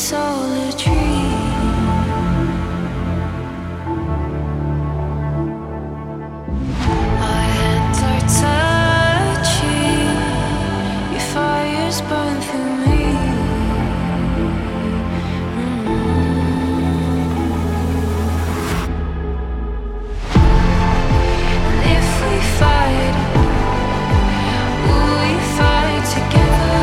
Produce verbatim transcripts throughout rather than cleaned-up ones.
all a dream. Our hands are touching, your fires burn through me. And if we fight, will we fight together?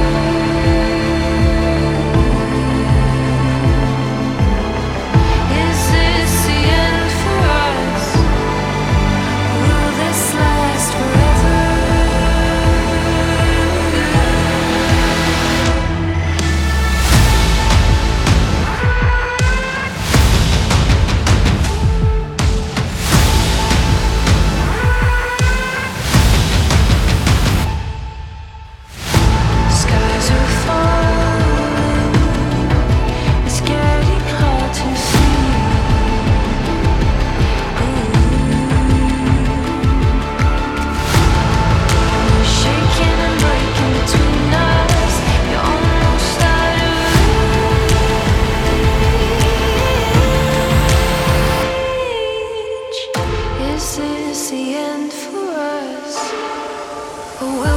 Is this the end for us? Will this last forever? Skies are falling, it's getting hard to see. We're shaking and breaking between us. You're almost out of reach. Is this the end for us? Or will